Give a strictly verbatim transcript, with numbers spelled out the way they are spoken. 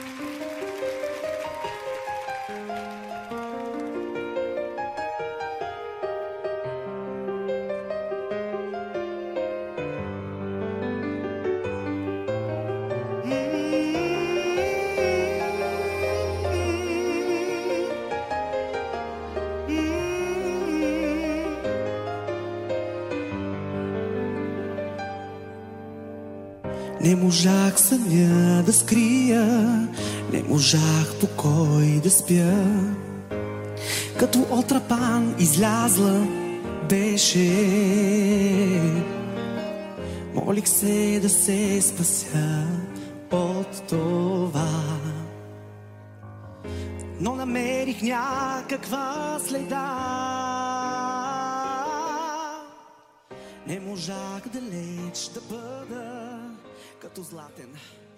Не можах съня да скрия, не можах покой да спя. Като отрапан излязла беше. Молих се да се спася от това, но намерих някаква следа. Не можах далеч да бъда като златен